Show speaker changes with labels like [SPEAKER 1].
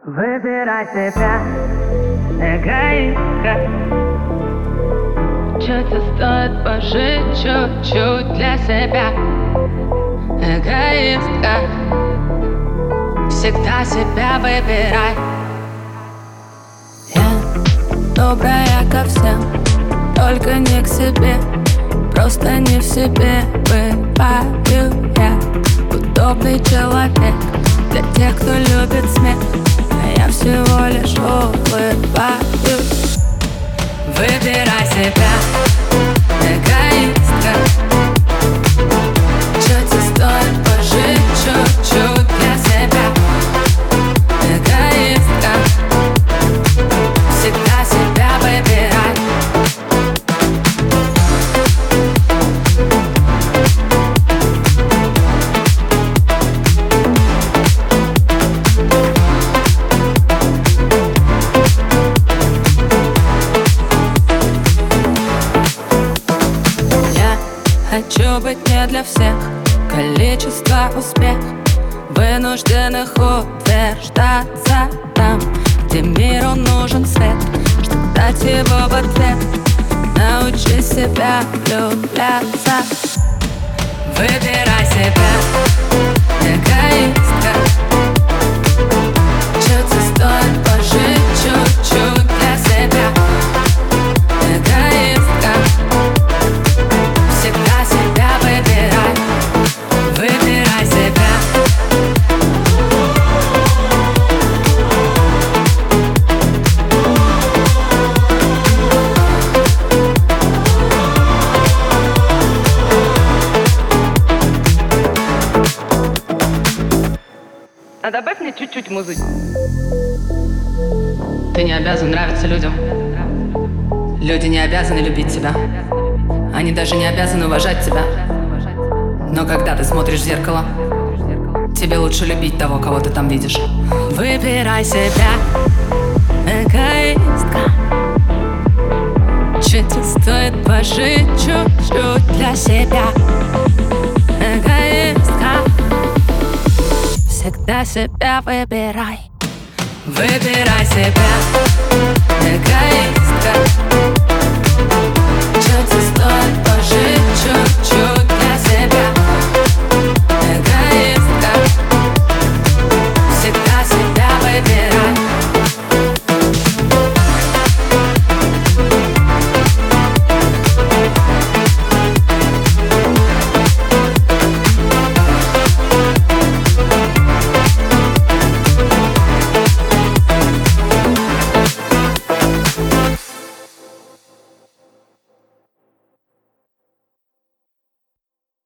[SPEAKER 1] Выбирай себя, эгоистка.
[SPEAKER 2] Чё тебе стоит пожить чуть-чуть для себя? Эгоистка. Всегда себя выбирай. Я добрая ко всем, только не к себе. Просто не в себе бываю я. Удобный человек для тех, кто любит смех, а я всего лишь улыбаюсь. Выбирай себя, эгоистка. Чё тебе стоит пожить чуть-чуть для себя? Эгоистка. Всегда себя выбирай. Хочу быть не для всех, количество успех вынужденных утверждаться там, где миру нужен свет, чтобы дать его в ответ. Научи себя влюбляться. Выбирай себя, эгоистка. Чё тебе стоит пожить чуть-чуть для себя? Эгоистка. Всегда себя выбирай. Выбирай себя.
[SPEAKER 1] А добавь мне чуть-чуть музыки.
[SPEAKER 2] Ты не обязан нравиться людям. Люди не обязаны любить тебя. Они даже не обязаны уважать тебя. Но когда ты смотришь в зеркало, тебе лучше любить того, кого ты там видишь. Выбирай себя, эгоистка. Чё тебе стоит пожить чуть-чуть для себя? Эгоистка. Всегда себя выбирай. Выбирай себя, эгоистка.